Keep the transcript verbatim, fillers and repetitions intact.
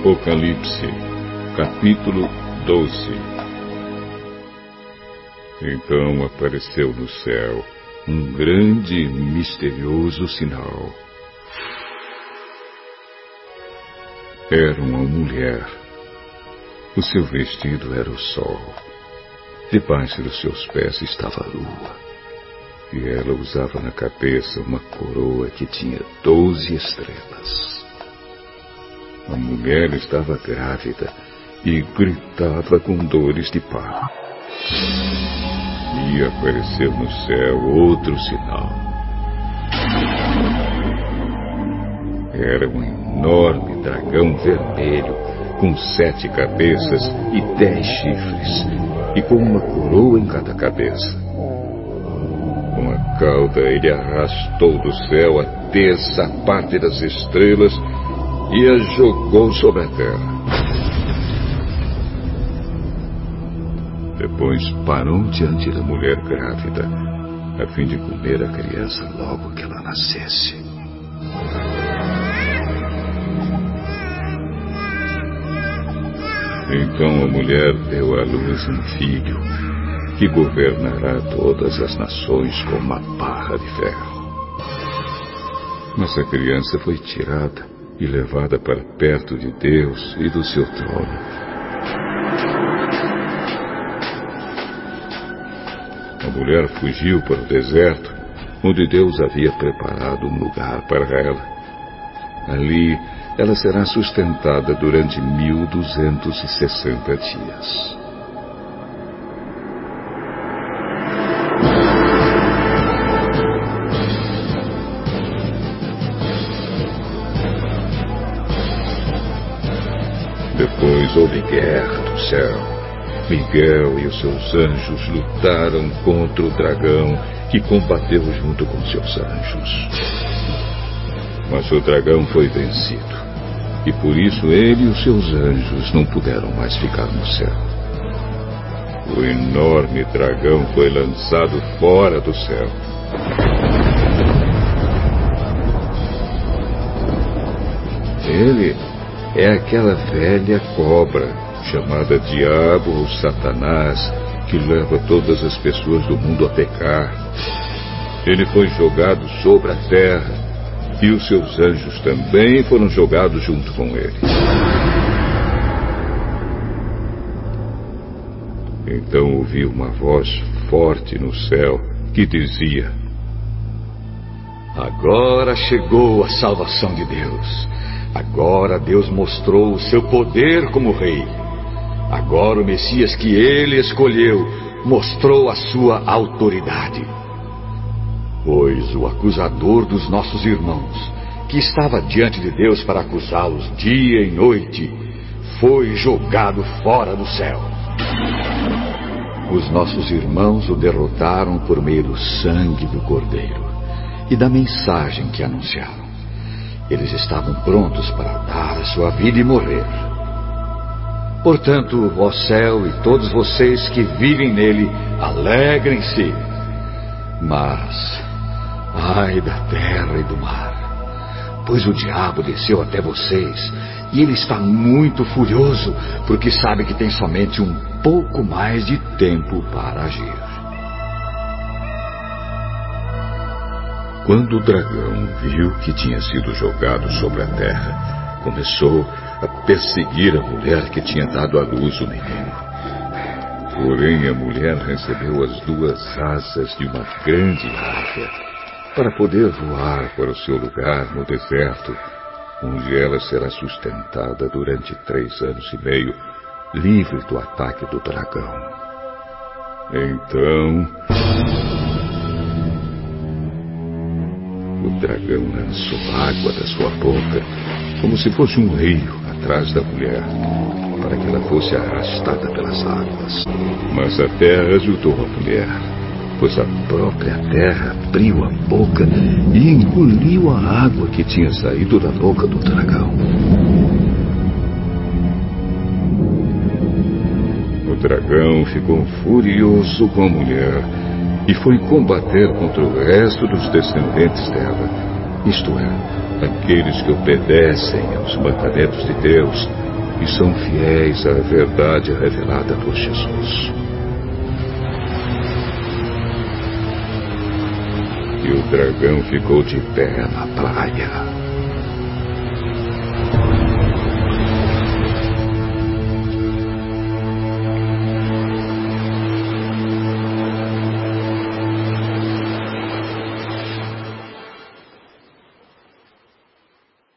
Apocalipse, capítulo doze. Então apareceu no céu um grande e misterioso sinal. Era uma mulher. O seu vestido era o sol. Debaixo dos seus pés estava a lua. E ela usava na cabeça uma coroa que tinha doze estrelas. A mulher estava grávida e gritava com dores de parto. E apareceu no céu outro sinal. Era um enorme dragão vermelho, com sete cabeças e dez chifres, e com uma coroa em cada cabeça. Com a cauda ele arrastou do céu a terça parte das estrelas e a jogou sobre a terra. Depois parou diante da mulher grávida, a fim de comer a criança logo que ela nascesse. Então a mulher deu à luz um filho, que governará todas as nações com uma barra de ferro. Mas a criança foi tirada e levada para perto de Deus e do seu trono. A mulher fugiu para o deserto, onde Deus havia preparado um lugar para ela. Ali, ela será sustentada durante mil duzentos e sessenta dias. Depois houve guerra no céu. Miguel e os seus anjos lutaram contra o dragão, que combateu junto com seus anjos. Mas o dragão foi vencido, e por isso ele e os seus anjos não puderam mais ficar no céu. O enorme dragão foi lançado fora do céu. Ele é aquela velha cobra, chamada Diabo ou Satanás, que leva todas as pessoas do mundo a pecar. Ele foi jogado sobre a terra, e os seus anjos também foram jogados junto com ele. Então ouvi uma voz forte no céu que dizia: Agora chegou a salvação de Deus. Agora Deus mostrou o seu poder como rei. Agora o Messias que ele escolheu mostrou a sua autoridade. Pois o acusador dos nossos irmãos, que estava diante de Deus para acusá-los dia e noite, foi jogado fora do céu. Os nossos irmãos o derrotaram por meio do sangue do Cordeiro e da mensagem que anunciaram. Eles estavam prontos para dar a sua vida e morrer. Portanto, ó céu e todos vocês que vivem nele, alegrem-se. Mas, ai da terra e do mar, pois o diabo desceu até vocês, e ele está muito furioso, porque sabe que tem somente um pouco mais de tempo para agir. Quando o dragão viu que tinha sido jogado sobre a terra, começou a perseguir a mulher que tinha dado à luz o menino. Porém, a mulher recebeu as duas asas de uma grande águia para poder voar para o seu lugar no deserto, onde ela será sustentada durante três anos e meio, livre do ataque do dragão. Então, o dragão lançou água da sua boca, como se fosse um rio, atrás da mulher, para que ela fosse arrastada pelas águas. Mas a terra ajudou a mulher, pois a própria terra abriu a boca e engoliu a água que tinha saído da boca do dragão. O dragão ficou furioso com a mulher e foi combater contra o resto dos descendentes dela, isto é, aqueles que obedecem aos mandamentos de Deus e são fiéis à verdade revelada por Jesus. E o dragão ficou de pé na praia.